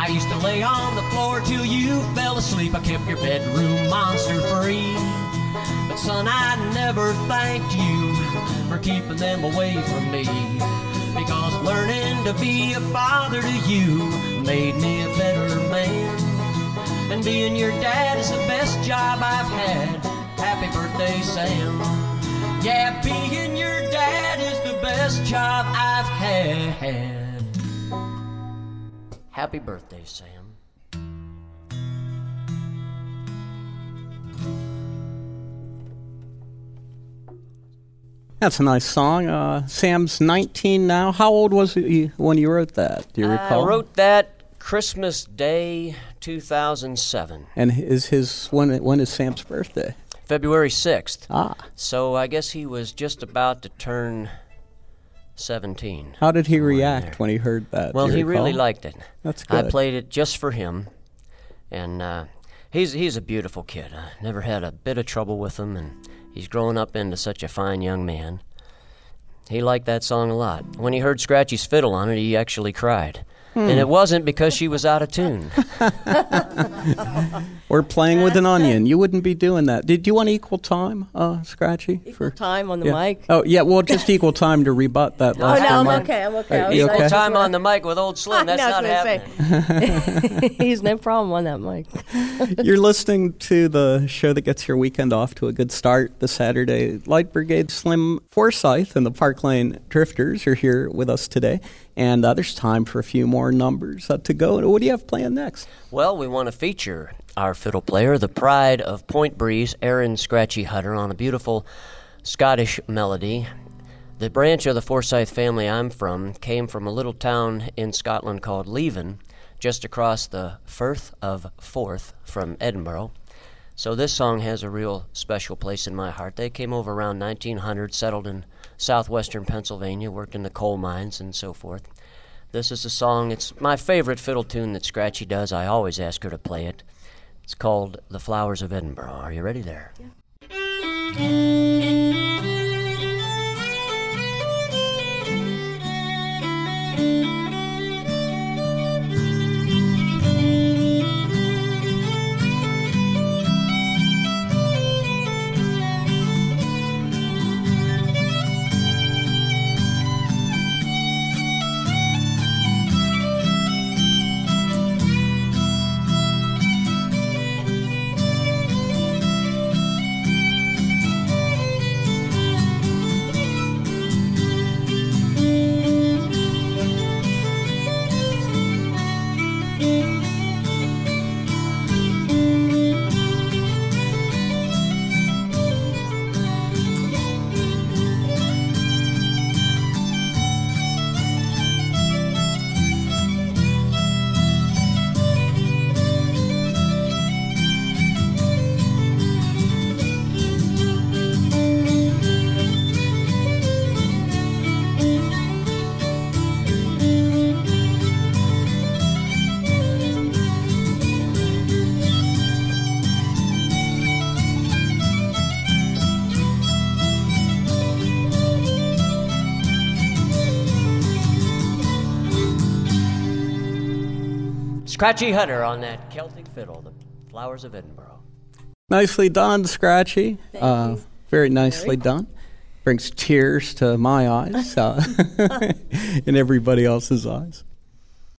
I used to lay on the floor till you fell asleep. I kept your bedroom monster free. But son, I never thanked you for keeping them away from me, because learning to be a father to you made me a better man. And being your dad is the best job I've had. Happy birthday, Sam. Yeah, being your dad is the best job I've had. Happy birthday, Sam. That's a nice song. Sam's 19 now. How old was he when you wrote that? Do you recall? I wrote that Christmas Day, 2007. And when is Sam's birthday? February 6th. Ah. So I guess he was just about to turn 17. How did he react when he heard that? Well, he really liked it. That's good. I played it just for him. And he's a beautiful kid. I never had a bit of trouble with him, and he's grown up into such a fine young man. He liked that song a lot. When he heard Scratchy's fiddle on it, he actually cried. And it wasn't because she was out of tune. Or playing with an onion. You wouldn't be doing that. Did you want equal time, Scratchy? Equal time on the mic? Oh, yeah, well, just equal time to rebut that last I'm remark. okay. Equal time on the mic with old Slim. That's not happening. He's no problem on that mic. You're listening to the show that gets your weekend off to a good start this Saturday. Light Brigade Slim Forsyth and the Park Lane Drifters are here with us today. And there's time for a few more numbers to go. What do you have planned next? Well, we want to feature our fiddle player, the pride of Point Breeze, Aaron Scratchy Hutter, on a beautiful Scottish melody. The branch of the Forsyth family I'm from came from a little town in Scotland called Leven, just across the Firth of Forth from Edinburgh. So this song has a real special place in my heart. They came over around 1900, settled in southwestern Pennsylvania, worked in the coal mines and so forth. This is a song, it's my favorite fiddle tune that Scratchy does. I always ask her to play it. It's called The Flowers of Edinburgh. Are you ready there? Yeah. Scratchy Hutter on that Celtic fiddle, The Flowers of Edinburgh. Nicely done, Scratchy. Thank you. Very nicely done. Brings tears to my eyes and everybody else's eyes.